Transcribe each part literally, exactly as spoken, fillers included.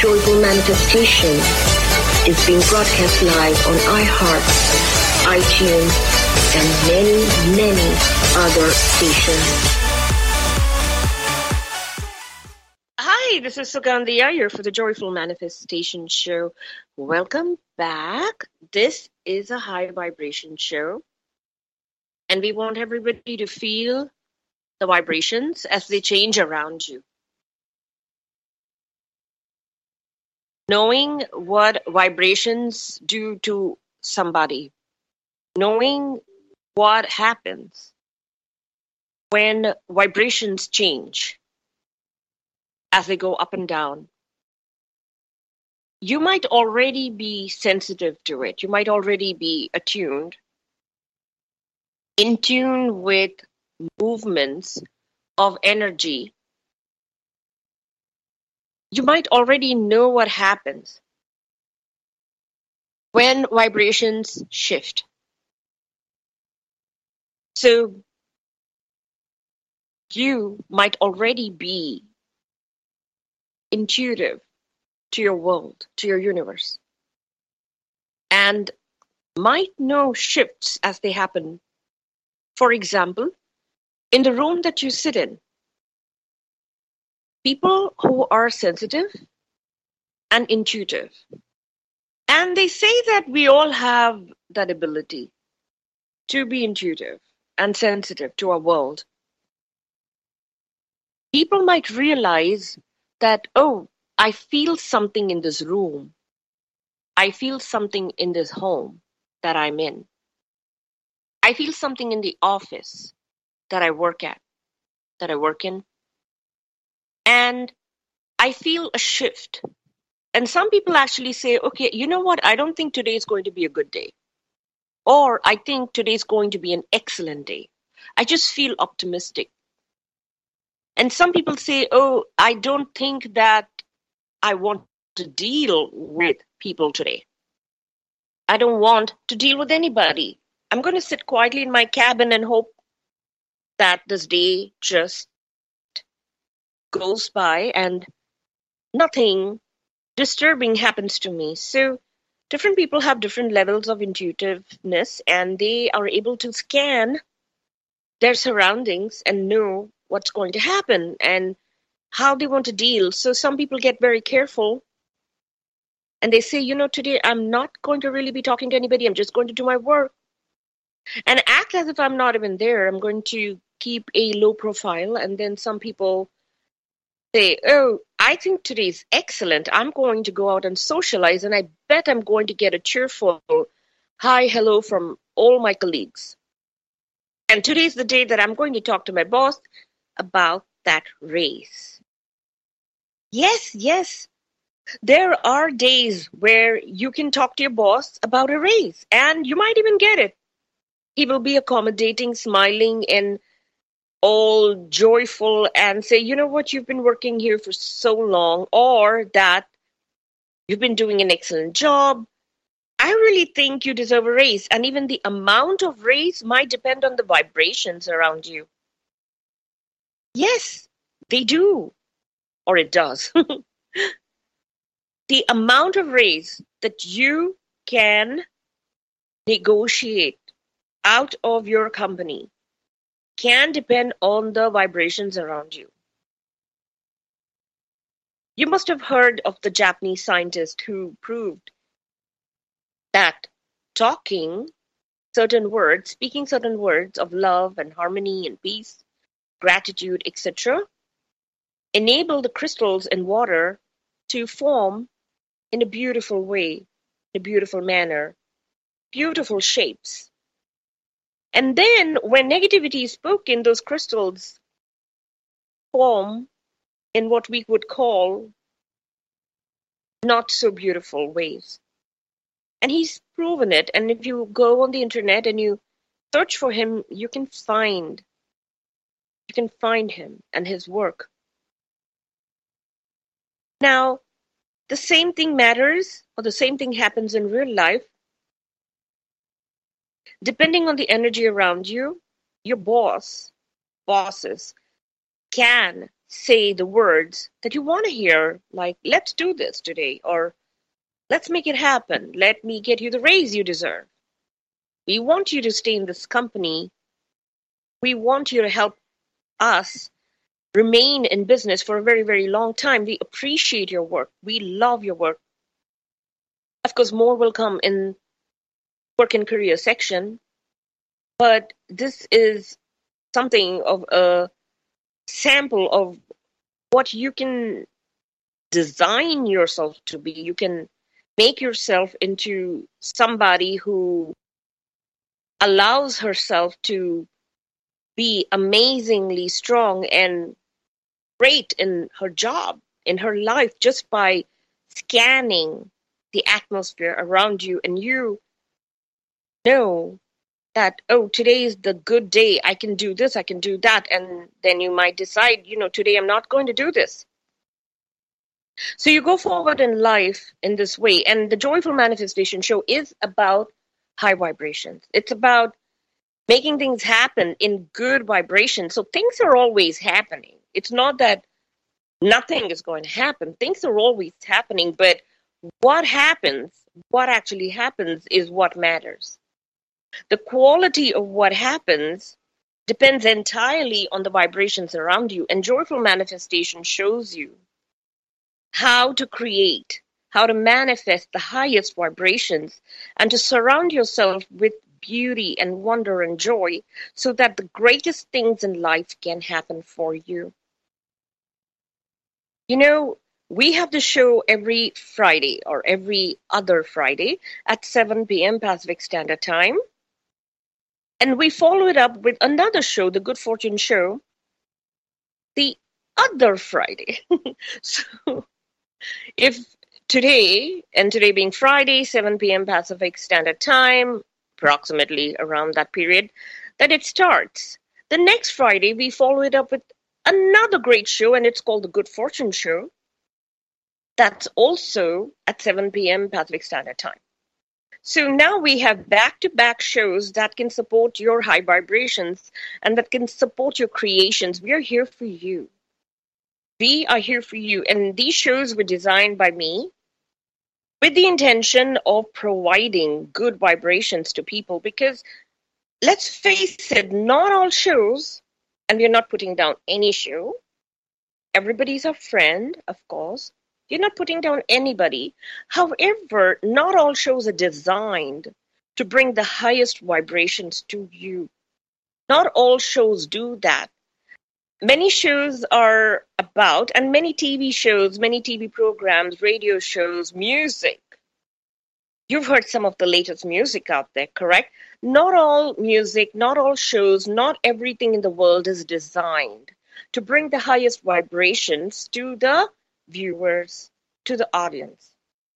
Joyful Manifestation is being broadcast live on iHeart, iTunes, and many, many other stations. Hi, this is Sugandhi Iyer for the Joyful Manifestation Show. Welcome back. This is a high vibration show, and we want everybody to feel the vibrations as they change around you. Knowing what vibrations do to somebody, knowing what happens when vibrations change as they go up and down. You might already be sensitive to it. You might already be attuned, in tune with movements of energy. You might already know what happens when vibrations shift. So you might already be intuitive to your world, to your universe, and might know shifts as they happen. For example, in the room that you sit in, people who are sensitive and intuitive, and they say that we all have that ability to be intuitive and sensitive to our world. People might realize that, oh, I feel something in this room. I feel something in this home that I'm in. I feel something in the office that I work at, that I work in. And I feel a shift. And some people actually say, okay, you know what? I don't think today is going to be a good day. Or I think today is going to be an excellent day. I just feel optimistic. And some people say, oh, I don't think that I want to deal with people today. I don't want to deal with anybody. I'm going to sit quietly in my cabin and hope that this day just goes by and nothing disturbing happens to me. So different people have different levels of intuitiveness, and they are able to scan their surroundings and know what's going to happen and how they want to deal. So some people get very careful and they say, you know, today I'm not going to really be talking to anybody. I'm just going to do my work and act as if I'm not even there. I'm going to keep a low profile. And then some people say, oh, I think today's excellent. I'm going to go out and socialize, and I bet I'm going to get a cheerful hi, hello from all my colleagues. And today's the day that I'm going to talk to my boss about that raise. Yes, yes. There are days where you can talk to your boss about a raise, and you might even get it. He will be accommodating, smiling, and all joyful and say, you know what, you've been working here for so long, or that you've been doing an excellent job. I really think you deserve a raise. And even the amount of raise might depend on the vibrations around you. Yes, they do. Or it does. The amount of raise that you can negotiate out of your company can depend on the vibrations around you. You must have heard of the Japanese scientist who proved that talking certain words, speaking certain words of love and harmony and peace, gratitude, et cetera, enable the crystals in water to form in a beautiful way, in a beautiful manner, beautiful shapes. And then when negativity is spoken, those crystals form in what we would call not so beautiful ways. And he's proven it. And if you go on the internet and you search for him, you can find, you can find him and his work. Now, the same thing matters, or the same thing happens in real life. Depending on the energy around you, your boss, bosses, can say the words that you want to hear, like, let's do this today, or let's make it happen. Let me get you the raise you deserve. We want you to stay in this company. We want you to help us remain in business for a very, very long time. We appreciate your work. We love your work. Of course, more will come in work and career section, but this is something of a sample of what you can design yourself to be. You can make yourself into somebody who allows herself to be amazingly strong and great in her job, in her life, just by scanning the atmosphere around you. And you know that, oh, today is the good day. I can do this, I can do that. And then you might decide, you know, today I'm not going to do this. So you go forward in life in this way. And the Joyful Manifestation Show is about high vibrations. It's about making things happen in good vibrations. So things are always happening. It's not that nothing is going to happen. Things are always happening. But what happens, what actually happens is what matters. The quality of what happens depends entirely on the vibrations around you. And Joyful Manifestation shows you how to create, how to manifest the highest vibrations, and to surround yourself with beauty and wonder and joy so that the greatest things in life can happen for you. You know, we have the show every Friday or every other Friday at seven p.m. Pacific Standard Time. And we follow it up with another show, The Good Fortune Show, the other Friday. So if today, and today being Friday, seven p.m. Pacific Standard Time, approximately around that period, that it starts. The next Friday, we follow it up with another great show, and it's called The Good Fortune Show. That's also at seven p.m. Pacific Standard Time. So now we have back-to-back shows that can support your high vibrations and that can support your creations. We are here for you. We are here for you. And these shows were designed by me with the intention of providing good vibrations to people, because let's face it, not all shows, and we're not putting down any show. Everybody's a friend, of course. You're not putting down anybody. However, not all shows are designed to bring the highest vibrations to you. Not all shows do that. Many shows are about, and many T V shows, many T V programs, radio shows, music. You've heard some of the latest music out there, correct? Not all music, not all shows, not everything in the world is designed to bring the highest vibrations to the viewers, to the audience.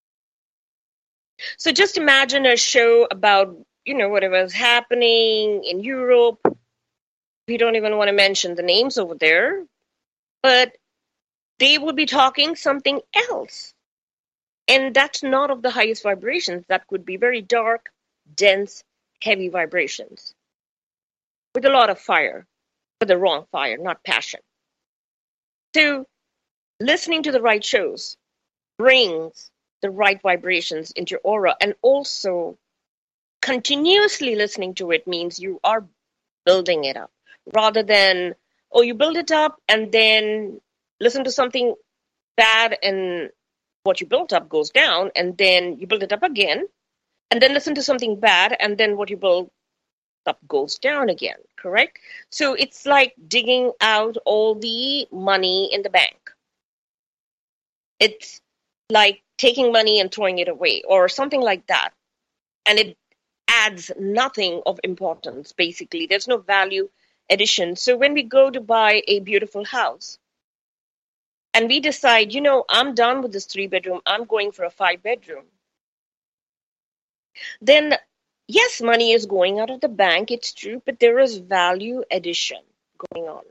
So just imagine a show about, you know, whatever's happening in Europe. We don't even want to mention the names over there, but they will be talking something else. And that's not of the highest vibrations. That could be very dark, dense, heavy vibrations with a lot of fire, but the wrong fire, not passion. So listening to the right shows brings the right vibrations into your aura, and also continuously listening to it means you are building it up rather than, oh, you build it up and then listen to something bad and what you built up goes down, and then you build it up again, and then listen to something bad, and then what you build up goes down again, correct? So it's like digging out all the money in the bank. It's like taking money and throwing it away or something like that. And it adds nothing of importance, basically. There's no value addition. So when we go to buy a beautiful house and we decide, you know, I'm done with this three bedroom, I'm going for a five bedroom. Then, yes, money is going out of the bank, it's true, but there is value addition going on.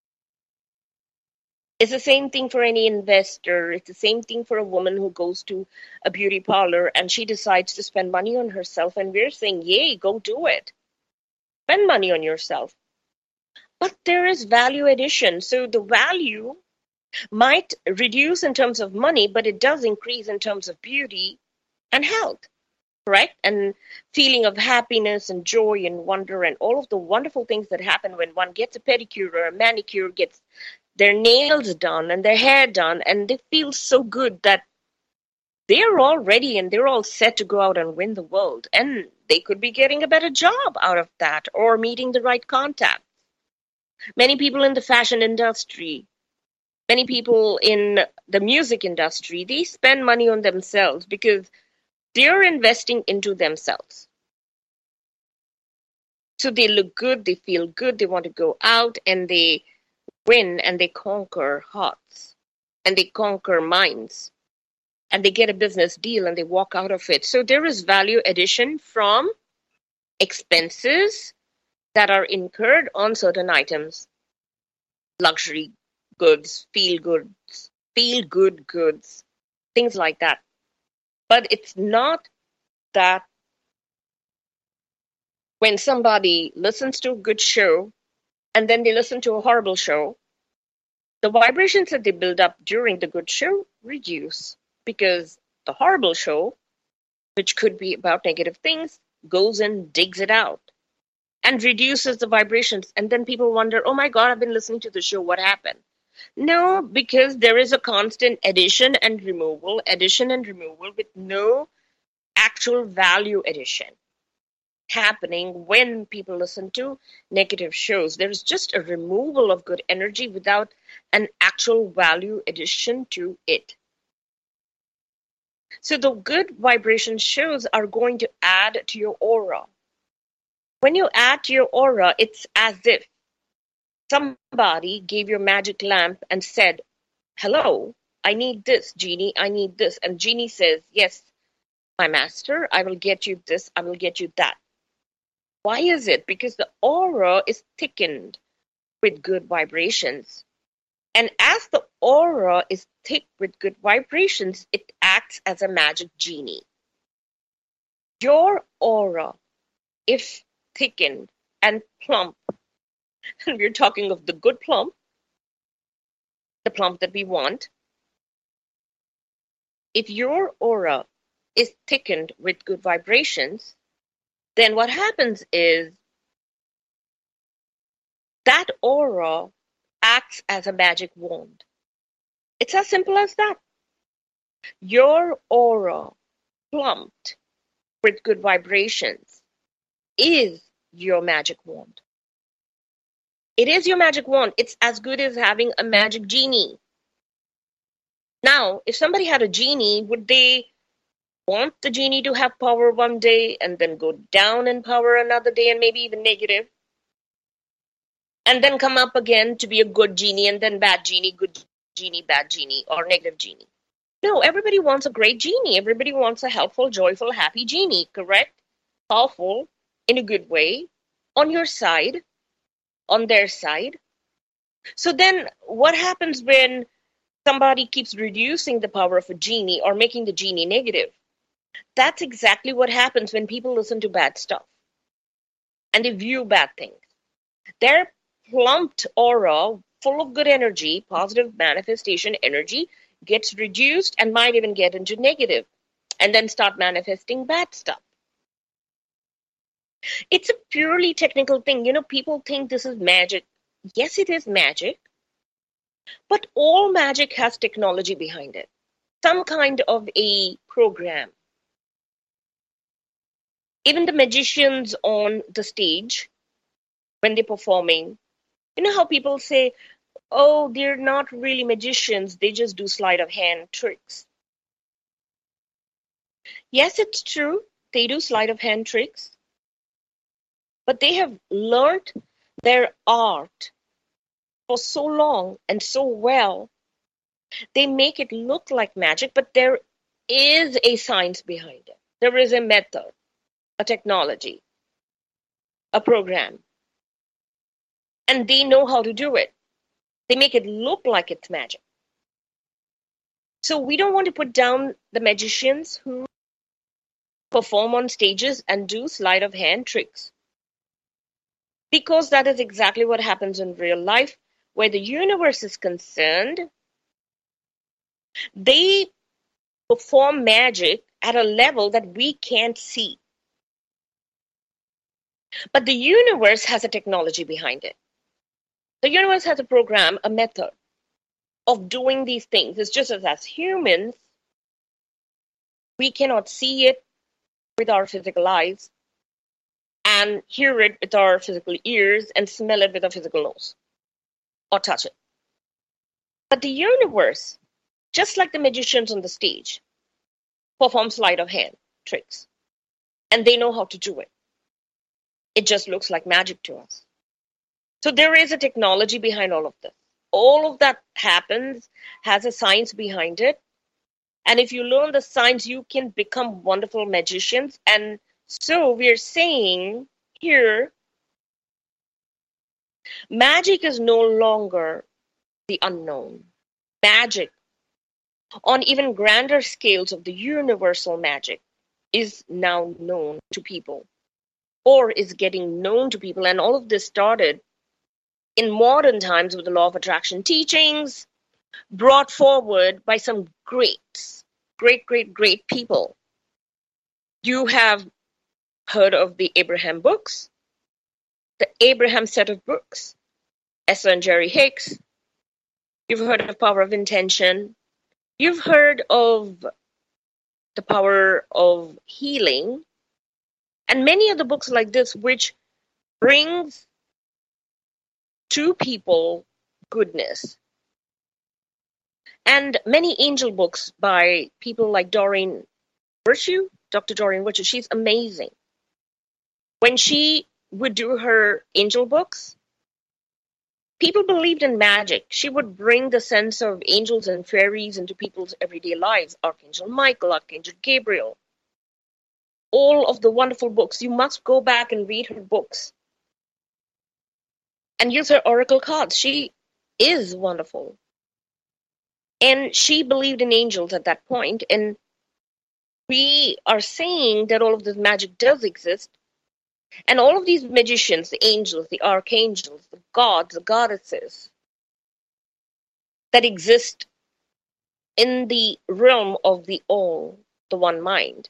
It's the same thing for any investor. It's the same thing for a woman who goes to a beauty parlor and she decides to spend money on herself. And we're saying, yay, go do it. Spend money on yourself. But there is value addition. So the value Might reduce in terms of money, but it does increase in terms of beauty and health, correct? And feeling of happiness and joy and wonder and all of the wonderful things that happen when one gets a pedicure or a manicure, gets their nails done and their hair done, and they feel so good that they're all ready and they're all set to go out and win the world. And they could be getting a better job out of that or meeting the right contacts. Many people in the fashion industry, many people in the music industry, they spend money on themselves because they're investing into themselves. So they look good, they feel good, they want to go out and they win and they conquer hearts and they conquer minds and they get a business deal and they walk out of it. So there is value addition from expenses that are incurred on certain items, luxury goods, feel goods, feel good goods, things like that. But it's not that when somebody listens to a good show and then they listen to a horrible show, the vibrations that they build up during the good show reduce because the horrible show, which could be about negative things, goes and digs it out and reduces the vibrations. And then people wonder, oh my God, I've been listening to the show. What happened? No, because there is a constant addition and removal, addition and removal with no actual value addition happening when people listen to negative shows. There is just a removal of good energy without an actual value addition to it. So the good vibration shows are going to add to your aura. When you add to your aura, it's as if somebody gave you a magic lamp and said, hello, I need this, Genie, I need this. And Genie says, yes, my master, I will get you this, I will get you that. Why is it? Because the aura is thickened with good vibrations. And as the aura is thick with good vibrations, it acts as a magic genie. Your aura, if thickened and plump, and we're talking of the good plump, the plump that we want, if your aura is thickened with good vibrations, then what happens is that aura acts as a magic wand. It's as simple as that. Your aura, plumped with good vibrations, is your magic wand. It is your magic wand. It's as good as having a magic genie. Now, if somebody had a genie, would they want the genie to have power one day and then go down in power another day and maybe even negative? And then come up again to be a good genie and then bad genie, good genie, bad genie, or negative genie. No, everybody wants a great genie. Everybody wants a helpful, joyful, happy genie, correct? Powerful, in a good way, on your side, on their side. So then what happens when somebody keeps reducing the power of a genie or making the genie negative? That's exactly what happens when people listen to bad stuff and they view bad things. Their plumped aura, full of good energy, positive manifestation energy, gets reduced and might even get into negative and then start manifesting bad stuff. It's a purely technical thing. You know, people think this is magic. Yes, it is magic. But all magic has technology behind it. Some kind of a program. Even the magicians on the stage, when they're performing, you know how people say, oh, they're not really magicians, they just do sleight of hand tricks. Yes, it's true, they do sleight of hand tricks, but they have learned their art for so long and so well, they make it look like magic, but there is a science behind it. There is a method, a technology, a program. And they know how to do it. They make it look like it's magic. So we don't want to put down the magicians who perform on stages and do sleight of hand tricks. Because that is exactly what happens in real life, where the universe is concerned. They perform magic at a level that we can't see. But the universe has a technology behind it. The universe has a program, a method of doing these things. It's just as as humans, we cannot see it with our physical eyes and hear it with our physical ears and smell it with our physical nose or touch it. But the universe, just like the magicians on the stage, perform sleight of hand tricks. And they know how to do it. It just looks like magic to us. So there is a technology behind all of this. All of that happens, has a science behind it. And if you learn the science, you can become wonderful magicians. And so we're saying here, magic is no longer the unknown. Magic, on even grander scales of the universal magic, is now known to people, or is getting known to people. And all of this started in modern times with the law of attraction teachings, brought forward by some great, great, great, great people. You have heard of the Abraham books, the Abraham set of books, Esther and Jerry Hicks. You've heard of Power of Intention. You've heard of the Power of Healing, and many other books like this, which brings to people goodness. And many angel books by people like Doreen Virtue, Doctor Doreen Virtue. She's amazing. When she would do her angel books, people believed in magic. She would bring the sense of angels and fairies into people's everyday lives. Archangel Michael, Archangel Gabriel. All of the wonderful books. You must go back and read her books. And use her oracle cards. She is wonderful. And she believed in angels at that point. And we are saying that all of this magic does exist. And all of these magicians, the angels, the archangels, the gods, the goddesses that exist in the realm of the all, the one mind,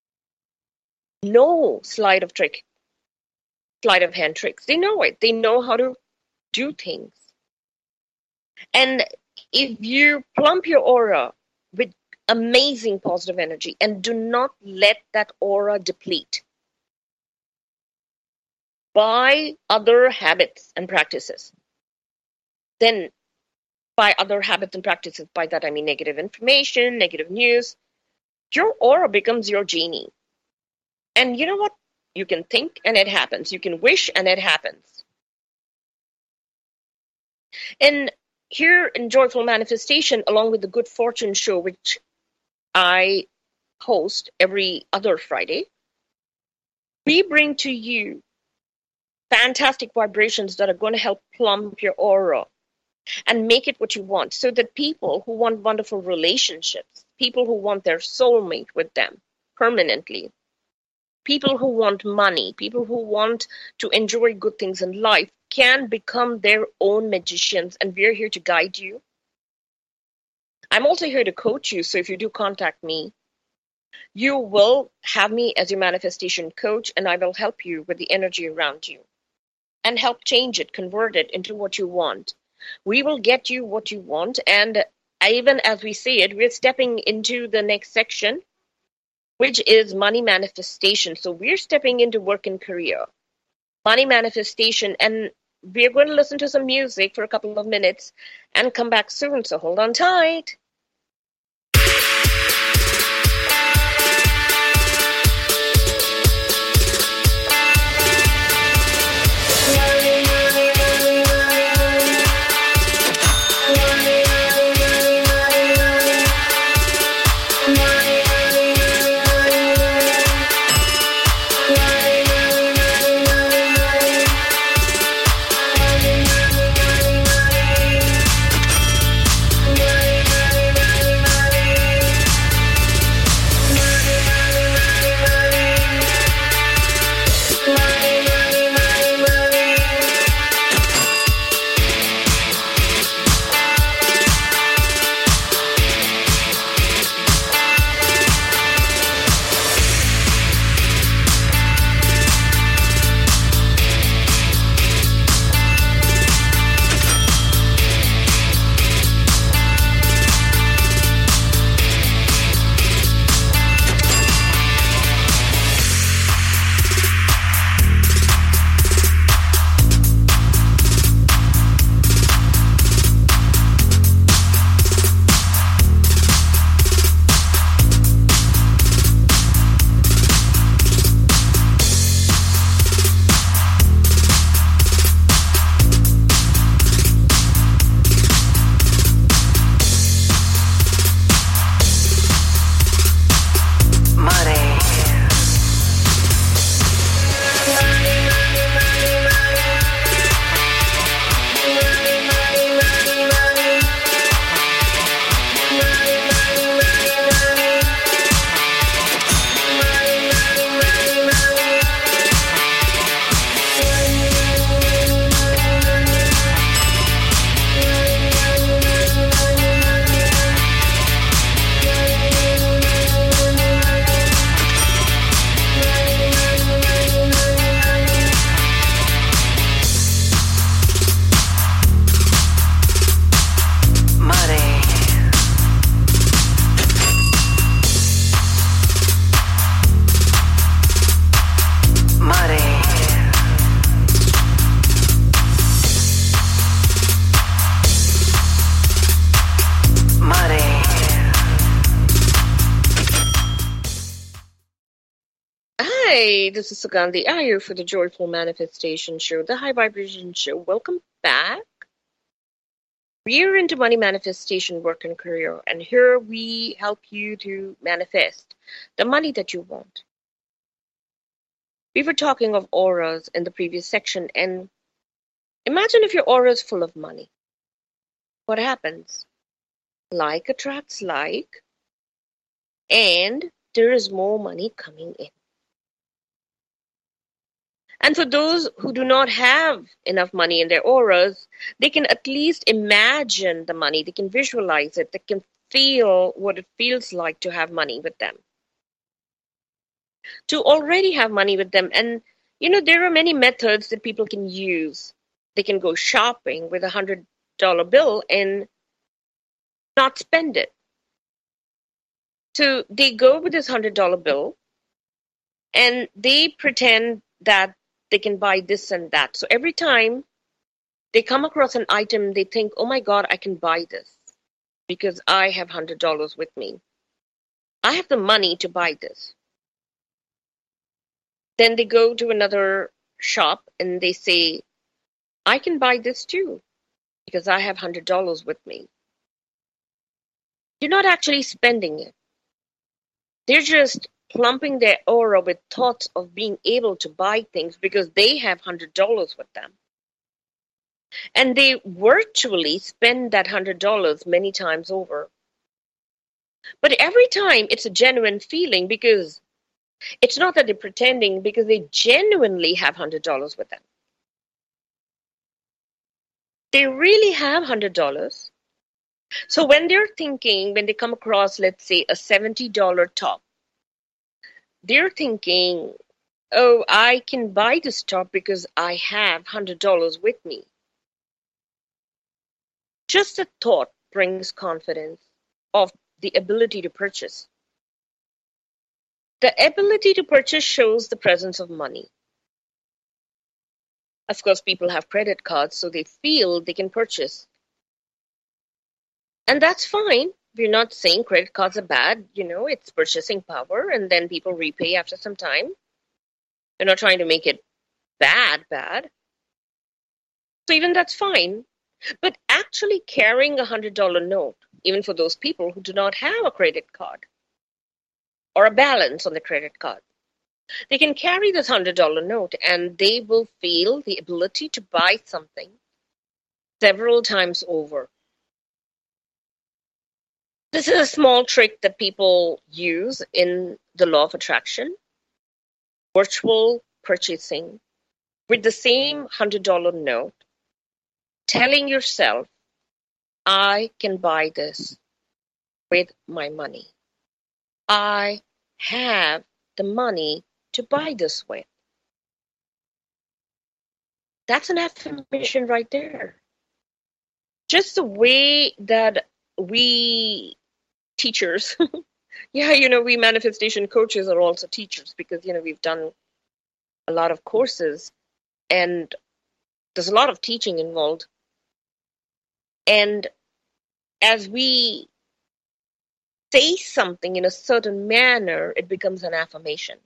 know sleight of trick, sleight of hand tricks. They know it. They know how to do things. And if you plump your aura with amazing positive energy and do not let that aura deplete by other habits and practices, then by other habits and practices, by that I mean negative information, negative news, your aura becomes your genie. And you know what? You can think and it happens. You can wish and it happens. And here in Joyful Manifestation, along with the Good Fortune Show, which I host every other Friday, we bring to you fantastic vibrations that are going to help plump your aura and make it what you want, so that people who want wonderful relationships, people who want their soulmate with them permanently, people who want money, people who want to enjoy good things in life, can become their own magicians, and we're here to guide you. I'm also here to coach you, so if you do contact me, you will have me as your manifestation coach, and I will help you with the energy around you and help change it, convert it into what you want. We will get you what you want, and even as we say it, we're stepping into the next section, which is money manifestation. So we're stepping into work and career, money manifestation, and we're going to listen to some music for a couple of minutes and come back soon, so hold on tight. Hi, this is Sugandhi Iyer for the Joyful Manifestation Show, the High Vibration Show. Welcome back. We're into money manifestation, work, and career, and here we help you to manifest the money that you want. We were talking of auras in the previous section, and imagine if your aura is full of money. What happens? Like attracts like, and there is more money coming in. And for those who do not have enough money in their auras, they can at least imagine the money, they can visualize it, they can feel what it feels like to have money with them, to already have money with them. And, you know, there are many methods that people can use. They can go shopping with a one hundred dollar bill and not spend it. So they go with this one hundred dollar bill and they pretend that they can buy this and that. So every time they come across an item, they think, oh my God, I can buy this because I have one hundred dollars with me. I have the money to buy this. Then they go to another shop and they say, I can buy this too because I have one hundred dollars with me. You're not actually spending it. They're just plumping their aura with thoughts of being able to buy things because they have one hundred dollars with them. And they virtually spend that one hundred dollars many times over. But every time it's a genuine feeling because it's not that they're pretending, because they genuinely have one hundred dollars with them. They really have one hundred dollars. So when they're thinking, when they come across, let's say, a seventy dollar top, they're thinking, oh, I can buy this top because I have one hundred dollars with me. Just a thought brings confidence of the ability to purchase. The ability to purchase shows the presence of money. Of course, people have credit cards, so they feel they can purchase. And that's fine. We're not saying credit cards are bad. You know, it's purchasing power, and then people repay after some time. They're not trying to make it bad, bad. So even that's fine. But actually carrying a one hundred dollar note, even for those people who do not have a credit card or a balance on the credit card, they can carry this one hundred dollar note and they will feel the ability to buy something several times over. This is a small trick that people use in the law of attraction, virtual purchasing with the same one hundred dollar note, telling yourself, I can buy this with my money. I have the money to buy this with. That's an affirmation right there. Just the way that we teachers, yeah, you know, we manifestation coaches are also teachers because, you know, we've done a lot of courses and there's a lot of teaching involved. And as we say something in a certain manner, it becomes an affirmation.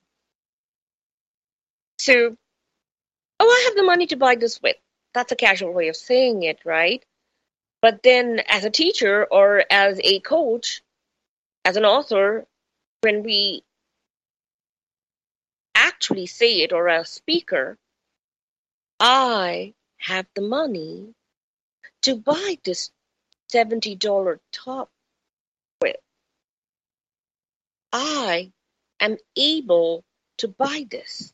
So, oh, I have the money to buy this with. That's a casual way of saying it, right? But then as a teacher or as a coach, as an author, when we actually say it, or a speaker, I have the money to buy this seventy dollar top with. I am able to buy this.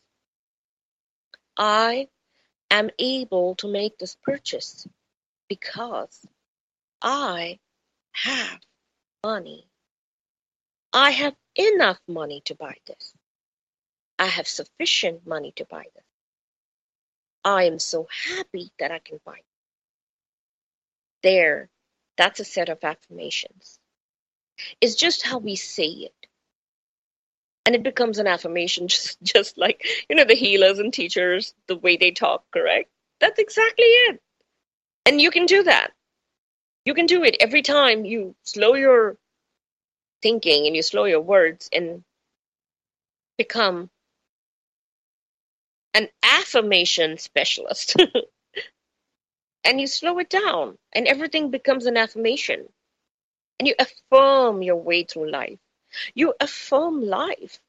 I am able to make this purchase because I have money. I have enough money to buy this. I have sufficient money to buy this. I am so happy that I can buy it. There, that's a set of affirmations. It's just how we say it. And it becomes an affirmation, just, just like, you know, the healers and teachers, the way they talk, correct? That's exactly it. And you can do that. You can do it every time you slow your thinking and you slow your words and become an affirmation specialist. And you slow it down, and everything becomes an affirmation. And you affirm your way through life. You affirm life.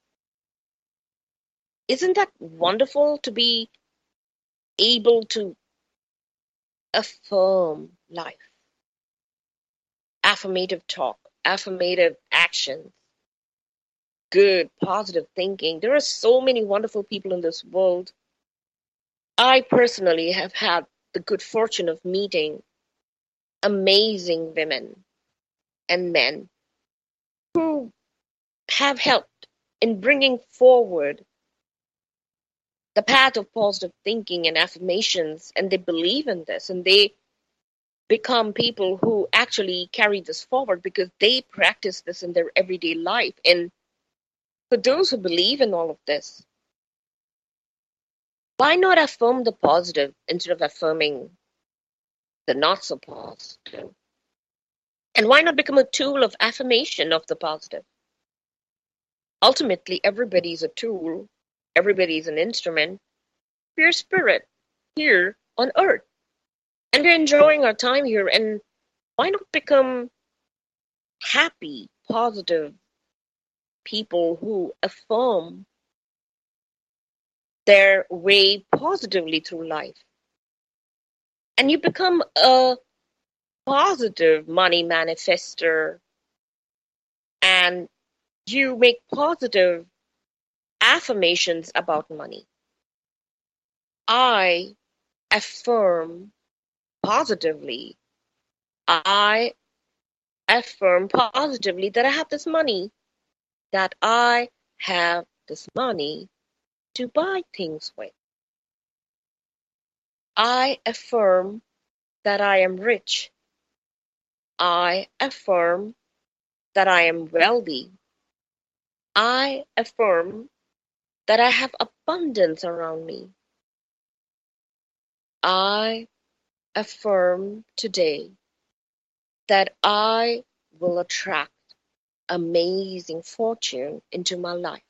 Isn't that wonderful to be able to affirm life? Affirmative talk, affirmative actions, good, positive thinking. There are so many wonderful people in this world. I personally have had the good fortune of meeting amazing women and men who have helped in bringing forward the path of positive thinking and affirmations, and they believe in this, and they become people who actually carry this forward because they practice this in their everyday life. And for those who believe in all of this, why not affirm the positive instead of affirming the not so positive? And why not become a tool of affirmation of the positive? Ultimately, everybody is a tool, everybody is an instrument. We're spirit here on earth. And we're enjoying our time here. And why not become happy, positive people who affirm their way positively through life? And you become a positive money manifester, and you make positive affirmations about money. I affirm positively. I affirm positively that I have this money, that I have this money to buy things with. I affirm that I am rich. I affirm that I am wealthy. I affirm that I have abundance around me. I affirm today that I will attract amazing fortune into my life.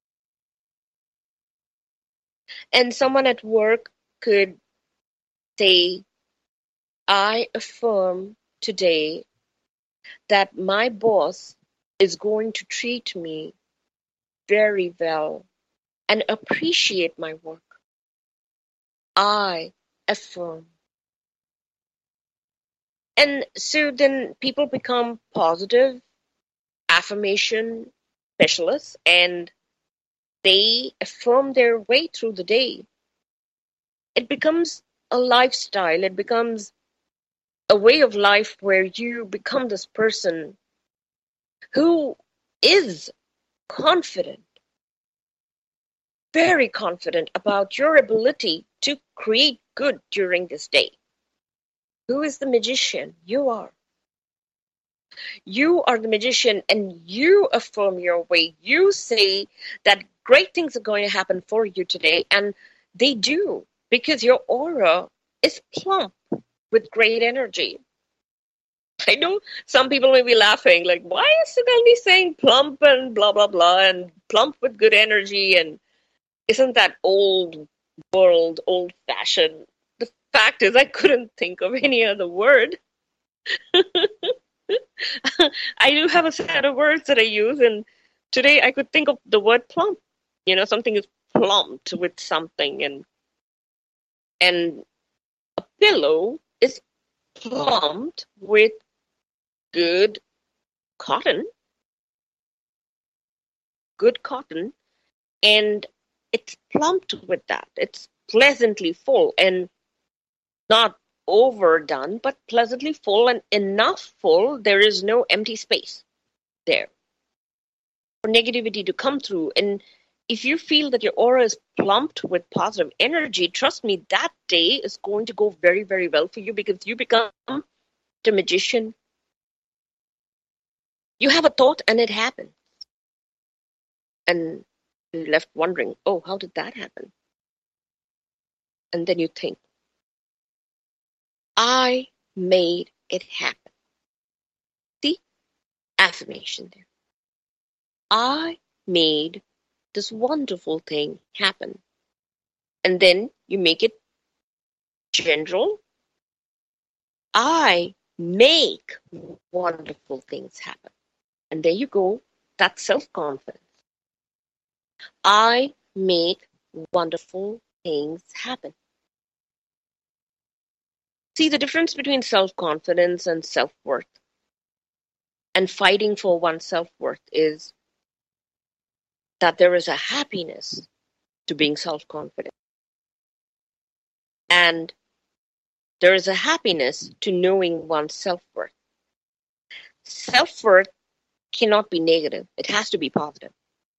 And someone at work could say, I affirm today that my boss is going to treat me very well and appreciate my work. I affirm. And so then people become positive affirmation specialists, and they affirm their way through the day. It becomes a lifestyle. It becomes a way of life where you become this person who is confident, very confident about your ability to create good during this day. Who is the magician? You are. You are the magician, and you affirm your way. You say that great things are going to happen for you today, and they do, because your aura is plump with great energy. I know some people may be laughing, like, why is Sugalni saying plump and blah, blah, blah, and plump with good energy? And isn't that old world, old fashioned? The fact is, I couldn't think of any other word. I do have a set of words that I use, and today I could think of the word plump. You know, something is plumped with something, and and a pillow is plumped with good cotton, good cotton, and it's plumped with that. It's pleasantly full and not overdone, but pleasantly full and enough full. There is no empty space there for negativity to come through. And if you feel that your aura is plumped with positive energy, trust me, that day is going to go very, very well for you, because you become the magician. You have a thought and it happens. And you're left wondering, oh, how did that happen? And then you think, I made it happen. See? Affirmation there. I made this wonderful thing happen. And then you make it general. I make wonderful things happen. And there you go. That's self-confidence. I make wonderful things happen. See, the difference between self-confidence and self-worth and fighting for one's self-worth is that there is a happiness to being self-confident. And there is a happiness to knowing one's self-worth. Self-worth cannot be negative. It has to be positive.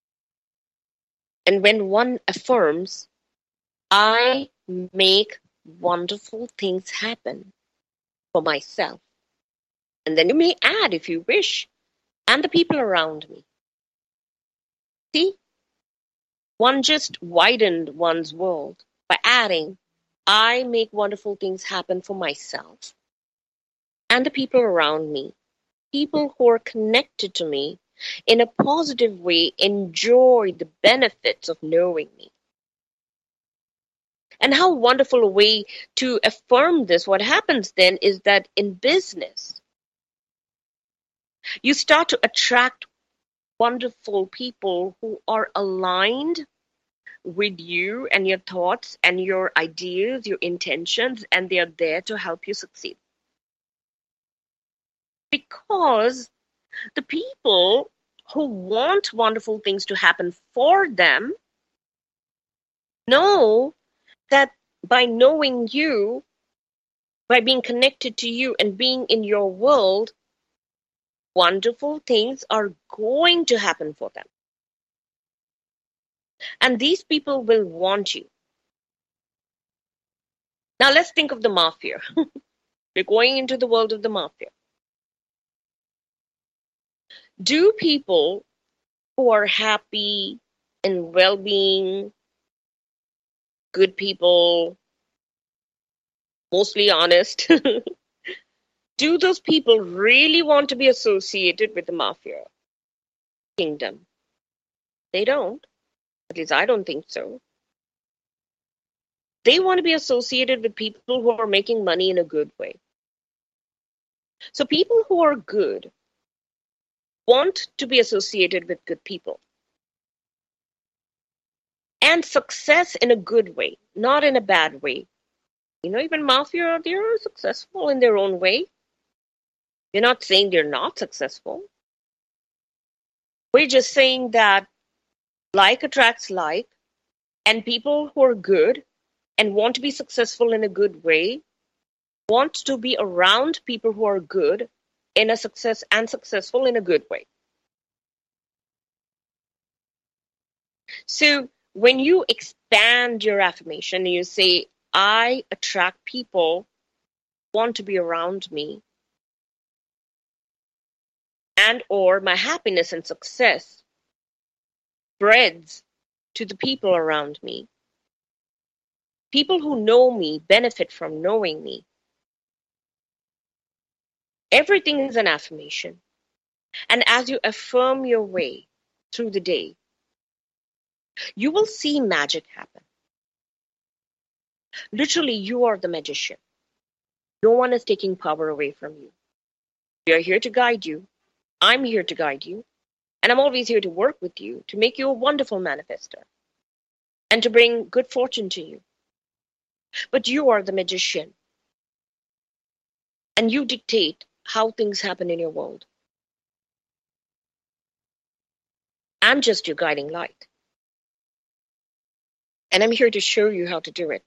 And when one affirms, I make wonderful things happen for myself. And then you may add, if you wish, and the people around me. See, one just widened one's world by adding, I make wonderful things happen for myself and the people around me. People who are connected to me in a positive way enjoy the benefits of knowing me. And how wonderful a way to affirm this. What happens then is that in business, you start to attract wonderful people who are aligned with you and your thoughts and your ideas, your intentions, and they are there to help you succeed. Because the people who want wonderful things to happen for them know that by knowing you, by being connected to you and being in your world, wonderful things are going to happen for them. And these people will want you. Now let's think of the mafia. We're going into the world of the mafia. Do people who are happy and well-being, good people, mostly honest, do those people really want to be associated with the mafia kingdom? They don't. At least I don't think so. They want to be associated with people who are making money in a good way. So people who are good want to be associated with good people. And success in a good way, not in a bad way. You know, even mafia, they're successful in their own way. We're not saying they're not successful. We're just saying that like attracts like, and people who are good and want to be successful in a good way want to be around people who are good in a success and successful in a good way. So when you expand your affirmation and you say, I attract people who want to be around me, and or my happiness and success spreads to the people around me. People who know me benefit from knowing me. Everything is an affirmation. And as you affirm your way through the day, you will see magic happen. Literally, you are the magician. No one is taking power away from you. We are here to guide you. I'm here to guide you. And I'm always here to work with you to make you a wonderful manifester and to bring good fortune to you. But you are the magician. And you dictate how things happen in your world. I'm just your guiding light. And I'm here to show you how to do it.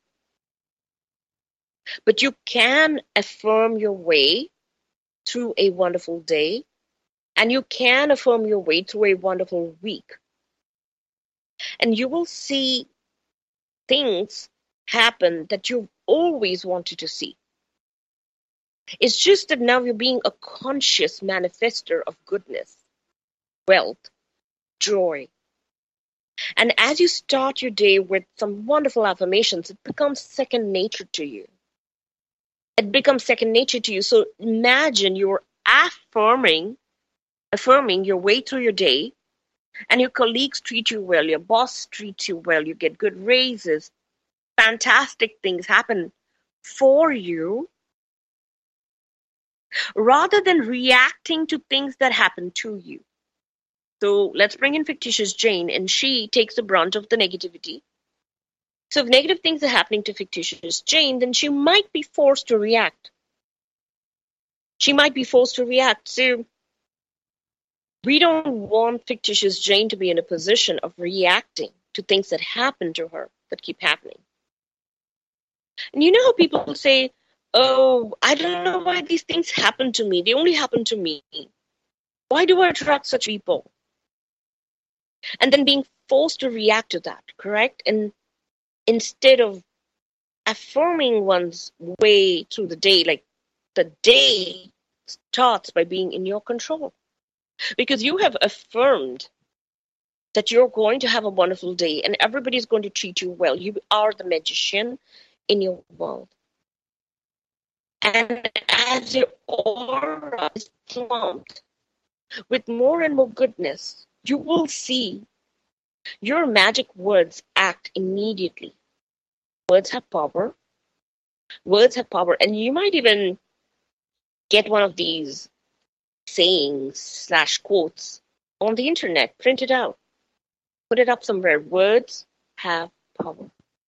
But you can affirm your way through a wonderful day, and you can affirm your way through a wonderful week. And you will see things happen that you've always wanted to see. It's just that now you're being a conscious manifester of goodness, wealth, joy. And as you start your day with some wonderful affirmations, it becomes second nature to you. It becomes second nature to you. So imagine you're affirming, affirming your way through your day, and your colleagues treat you well, your boss treats you well, you get good raises, fantastic things happen for you rather than reacting to things that happen to you. So let's bring in fictitious Jane, and she takes the brunt of the negativity. So if negative things are happening to fictitious Jane, then she might be forced to react. She might be forced to react. So we don't want fictitious Jane to be in a position of reacting to things that happen to her, that keep happening. And you know how people say, oh, I don't know why these things happen to me. They only happen to me. Why do I attract such people? And then being forced to react to that, correct? And instead of affirming one's way through the day, like the day starts by being in your control. Because you have affirmed that you're going to have a wonderful day and everybody's going to treat you well. You are the magician in your world. And as your aura is plumped with more and more goodness, you will see your magic words act immediately. Words have power. Words have power. And you might even get one of these sayings slash quotes on the internet, print it out, put it up somewhere. Words have power.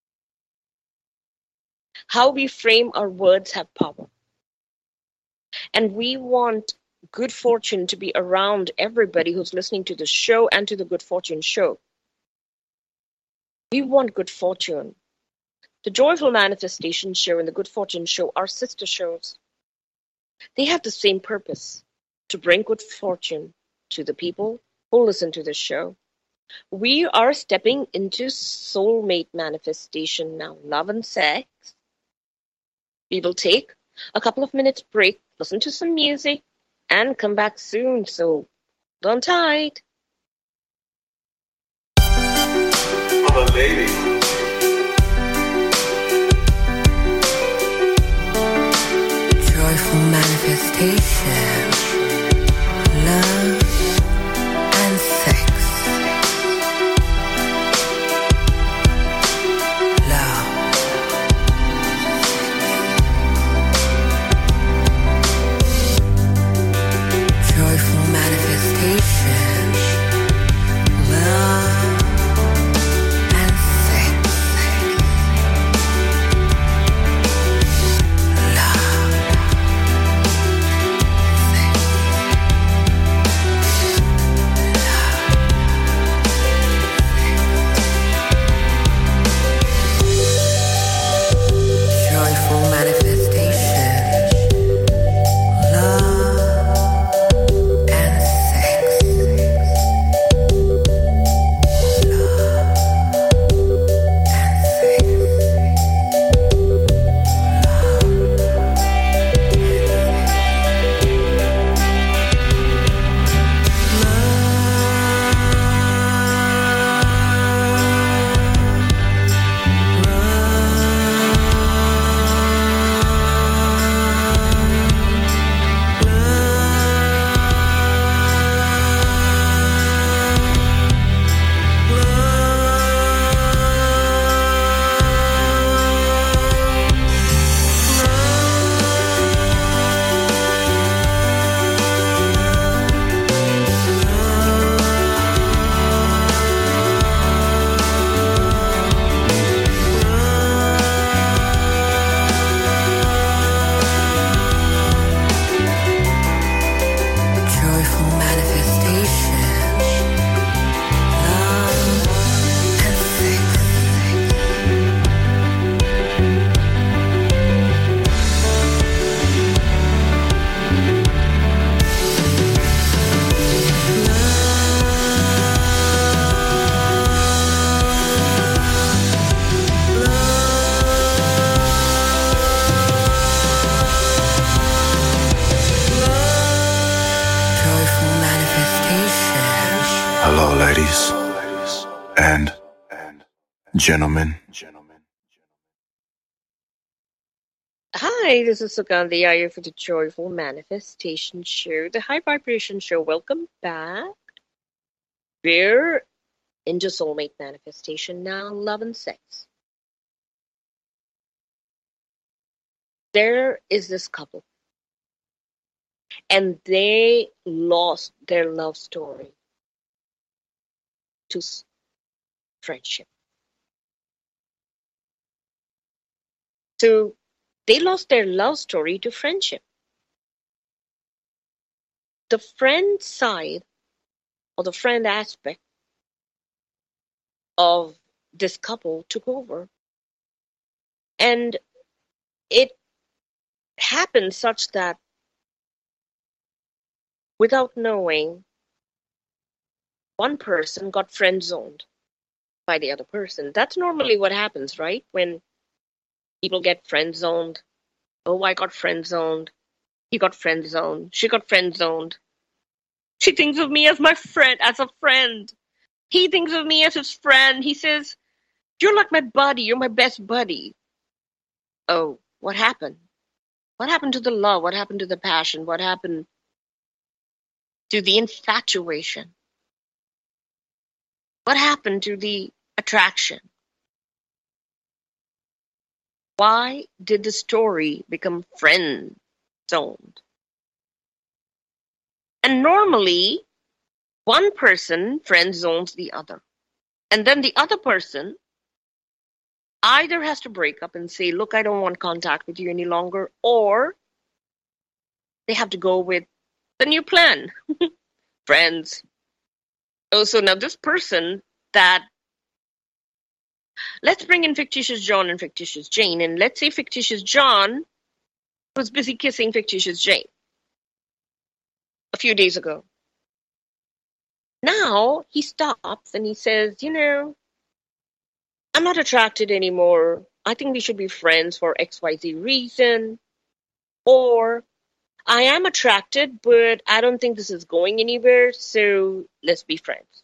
How we frame our words have power. And we want good fortune to be around everybody who's listening to the show and to the Good Fortune Show. We want good fortune. The Joyful Manifestation Show and the Good Fortune Show are sister shows. They have the same purpose, to bring good fortune to the people who listen to this show. We are stepping into soulmate manifestation now, love and sex. We will take a couple of minutes break, listen to some music, and come back soon. So, don't tight. For the ladies. Joyful manifestation, love and sex. Love. Joyful manifestation, love and sex. Joyful manifestation, love and sex. Joyful manifestation, love and sex. Joyful manifestation. Hello, ladies and gentlemen. Hi, this is Sugandhi. Are you for the Joyful Manifestation Show, the High Vibration Show? Welcome back. We're into soulmate manifestation now, love and sex. there is this couple, and they lost their love story to s- friendship. So they lost their love story to friendship. The friend side or the friend aspect of this couple took over. And it happened such that without knowing, one person got friend zoned by the other person. That's normally what happens, right? When people get friend zoned. Oh, I got friend zoned. He got friend zoned. She got friend zoned. She thinks of me as my friend, as a friend. He thinks of me as his friend. He says, "You're like my buddy. You're my best buddy." Oh, what happened? What happened to the love? What happened to the passion? What happened to the infatuation? What happened to the attraction? Why did the story become friend zoned? And normally, one person friend zones the other. And then the other person either has to break up and say, "Look, I don't want contact with you any longer," or they have to go with the new plan. Friends. Oh, so now this person that, let's bring in fictitious John and fictitious Jane, and let's say fictitious John was busy kissing fictitious Jane a few days ago. Now he stops and he says, "You know, I'm not attracted anymore. I think we should be friends for X Y Z reason." Or, "I am attracted, but I don't think this is going anywhere, so let's be friends."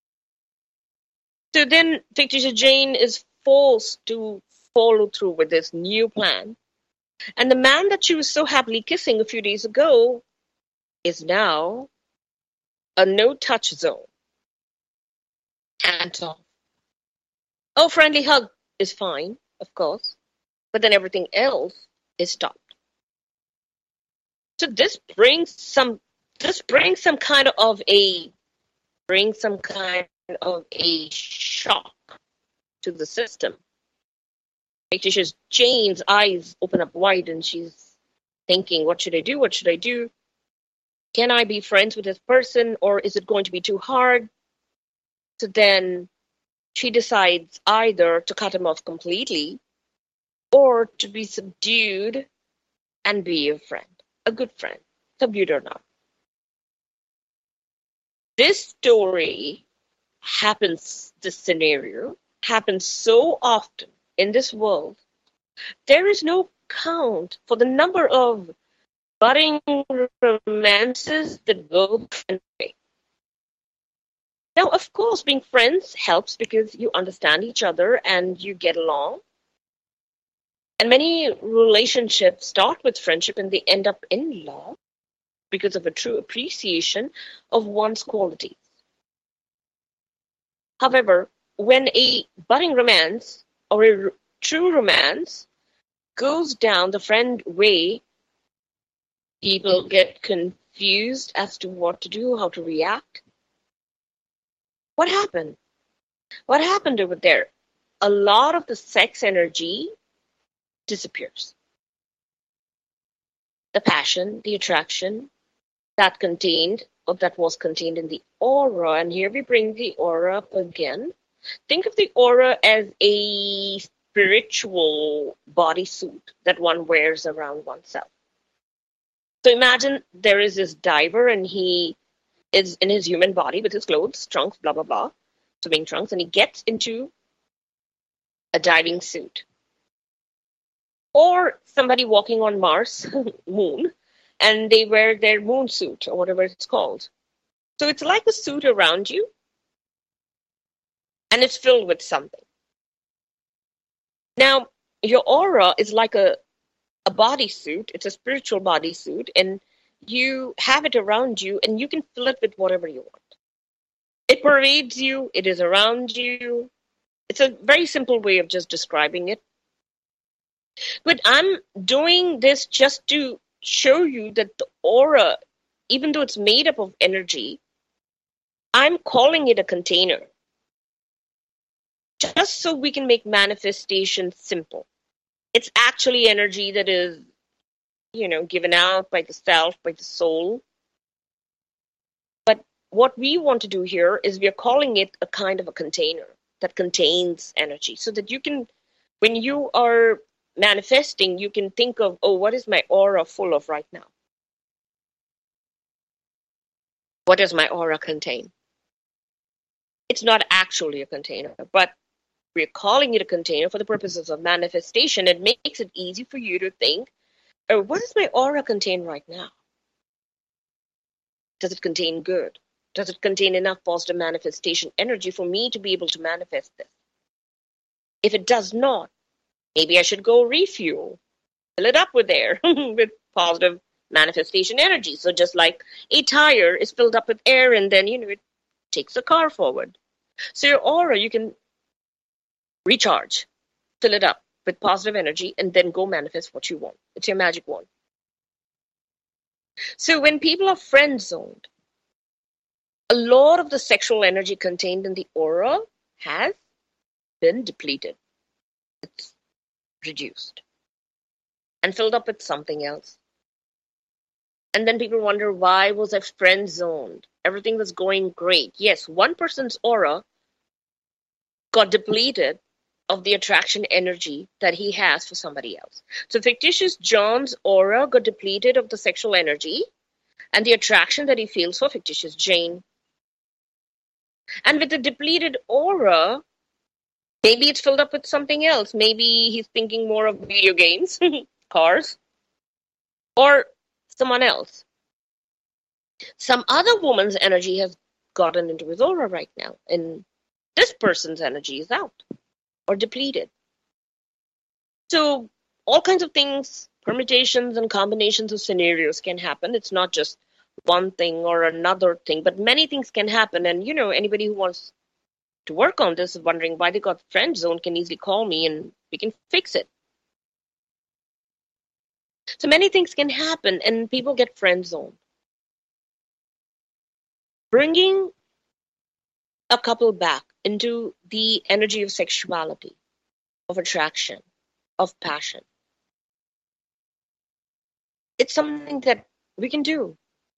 So then fictitious Jane is forced to follow through with this new plan. And the man that she was so happily kissing a few days ago is now a no-touch zone. Hands off. Oh, friendly hug is fine, of course, but then everything else is stopped. So this brings some this brings some kind of a brings some kind of a shock to the system. Fictitious Jane's eyes open up wide and she's thinking, what should I do? What should I do? Can I be friends with this person, or is it going to be too hard? So then she decides either to cut him off completely or to be subdued and be a friend, a good friend, subdued or not. This story happens, this scenario happens so often in this world. There is no count for the number of budding romances that go and away. Now, of course, being friends helps because you understand each other and you get along. And many relationships start with friendship and they end up in love because of a true appreciation of one's qualities. However, when a budding romance or a r- true romance goes down the friend way, people get confused as to what to do, how to react. What happened? What happened over there? A lot of the sex energy disappears. The passion, the attraction that contained or that was contained in the aura, and here we bring the aura up again. Think of the aura as a spiritual bodysuit that one wears around oneself. So imagine there is this diver and he is in his human body with his clothes, trunks, blah, blah, blah, swimming trunks, and he gets into a diving suit. Or somebody walking on Mars, moon, and they wear their moon suit or whatever it's called. So it's like a suit around you, and it's filled with something. Now, your aura is like a, a bodysuit. It's a spiritual bodysuit, and you have it around you, and you can fill it with whatever you want. It pervades you. It is around you. It's a very simple way of just describing it. But I'm doing this just to show you that the aura, even though it's made up of energy, I'm calling it a container. Just so we can make manifestation simple. It's actually energy that is, you know, given out by the self, by the soul. But what we want to do here is we are calling it a kind of a container that contains energy, so that you can, when you are manifesting, you can think of, oh, what is my aura full of right now? What does my aura contain? It's not actually a container, but we're calling it a container for the purposes of manifestation. It makes it easy for you to think, oh, what does my aura contain right now? Does it contain good? Does it contain enough positive manifestation energy for me to be able to manifest this? If it does not, maybe I should go refuel, fill it up with air, with positive manifestation energy. So just like a tire is filled up with air and then, you know, it takes the car forward. So your aura, you can recharge, fill it up with positive energy, and then go manifest what you want. It's your magic wand. So when people are friend zoned, a lot of the sexual energy contained in the aura has been depleted. It's reduced and filled up with something else. And then people wonder, why was I friend zoned? Everything was going great. Yes, one person's aura got depleted of the attraction energy that he has for somebody else. So fictitious John's aura got depleted of the sexual energy and the attraction that he feels for fictitious Jane. And with the depleted aura, maybe it's filled up with something else. Maybe he's thinking more of video games, cars, or someone else. Some other woman's energy has gotten into his aura right now, and this person's energy is out or depleted. So all kinds of things, permutations and combinations of scenarios can happen. It's not just one thing or another thing, but many things can happen. And, you know, anybody who wants to work on this is wondering why they got friend zone can easily call me and we can fix it. So many things can happen and people get friend zoned. Bringing a couple back into the energy of sexuality, of attraction, of passion. It's something that we can do.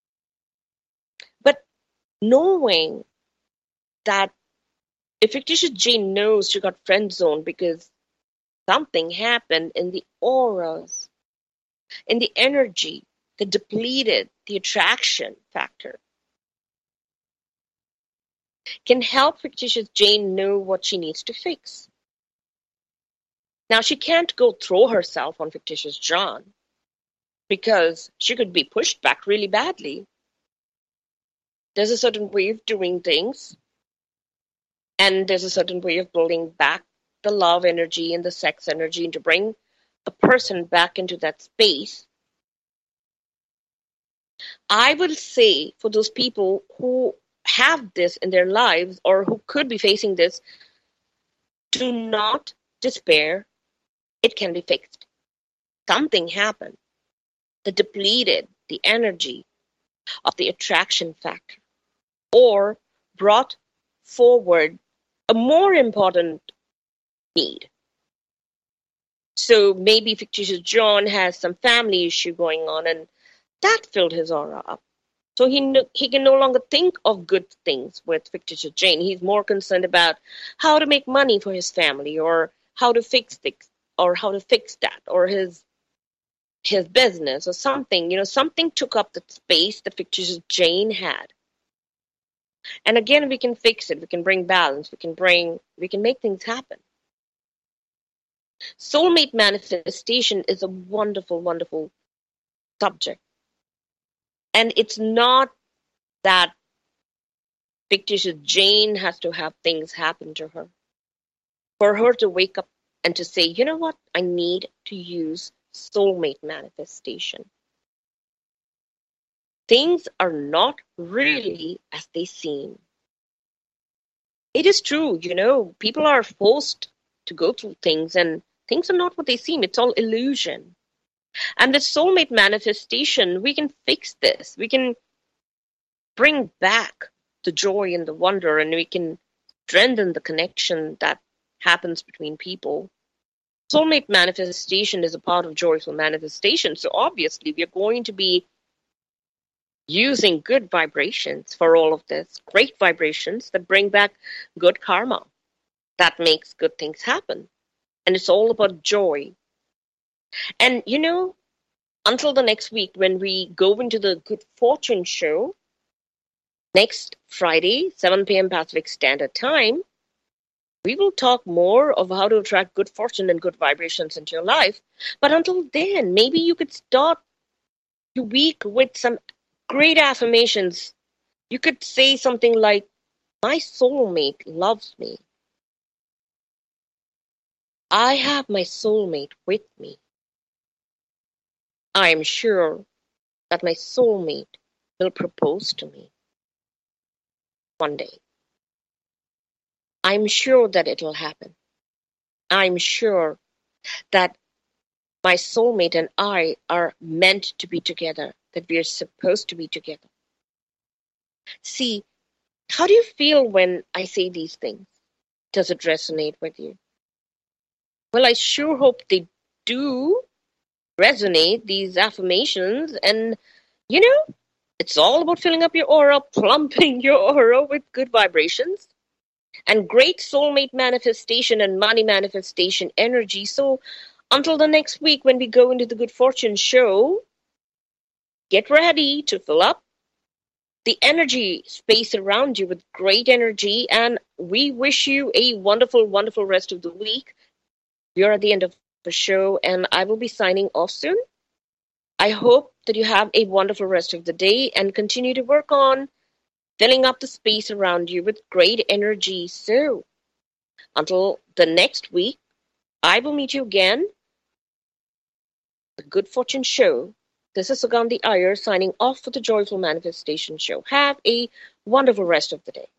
But knowing that if fictitious Jane knows she got friend zoned because something happened in the auras, in the energy that depleted the attraction factor, can help fictitious Jane know what she needs to fix. Now, she can't go throw herself on fictitious John because she could be pushed back really badly. There's a certain way of doing things, and there's a certain way of building back the love energy and the sex energy and to bring a person back into that space. I will say for those people who have this in their lives or who could be facing this, do not despair. It can be fixed. Something happened that depleted the energy of the attraction factor or brought forward a more important need. So maybe fictitious John has some family issue going on and that filled his aura up. So he no, he can no longer think of good things with fictitious Jane. He's more concerned about how to make money for his family, or how to fix this, or how to fix that, or his his business, or something. You know, something took up the space that fictitious Jane had. And again, we can fix it. We can bring balance. We can bring. We can make things happen. Soulmate manifestation is a wonderful, wonderful subject. And it's not that fictitious Jane has to have things happen to her. For her to wake up and to say, you know what, I need to use soulmate manifestation. Things are not really as they seem. It is true, you know, people are forced to go through things and Things are not what they seem. It's all illusion. And with soulmate manifestation, we can fix this. We can bring back the joy and the wonder, and we can strengthen the connection that happens between people. Soulmate manifestation is a part of joyful manifestation. So obviously, we are going to be using good vibrations for all of this, great vibrations that bring back good karma, that makes good things happen. And it's all about joy. And, you know, until the next week when we go into the Good Fortune show, next Friday, seven p.m. Pacific Standard Time, we will talk more of how to attract good fortune and good vibrations into your life. But until then, maybe you could start your week with some great affirmations. You could say something like, my soulmate loves me. I have my soulmate with me. I am sure that my soulmate will propose to me one day. I'm sure that it'll happen. I'm sure that my soulmate and I are meant to be together, that we are supposed to be together. See, how do you feel when I say these things? Does it resonate with you? Well, I sure hope they do resonate, these affirmations. And, you know, it's all about filling up your aura, plumping your aura with good vibrations and great soulmate manifestation and money manifestation energy. So until the next week when we go into the Good Fortune show, get ready to fill up the energy space around you with great energy. And we wish you a wonderful, wonderful rest of the week. We are at the end of the show, and I will be signing off soon. I hope that you have a wonderful rest of the day and continue to work on filling up the space around you with great energy. So, until the next week, I will meet you again. The Good Fortune Show. This is Sugandhi Iyer signing off for the Joyful Manifestation Show. Have a wonderful rest of the day.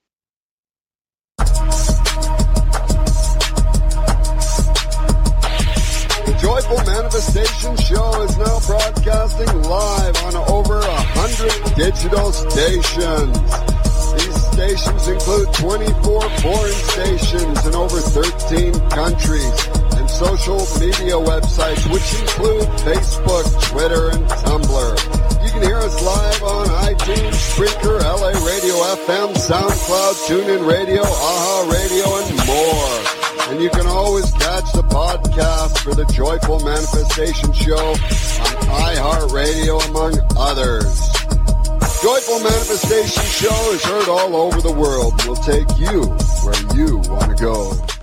Joyful Manifestation Show is now broadcasting live on over a hundred digital stations. These stations include twenty-four foreign stations in over thirteen countries and social media websites, which include Facebook, Twitter, and Tumblr. You can hear us live on iTunes, Spreaker, L A Radio F M, SoundCloud, TuneIn Radio, Aha Radio, and more. And you can always catch the podcast for the Joyful Manifestation Show on iHeartRadio, among others. Joyful Manifestation Show is heard all over the world. We'll take you where you want to go.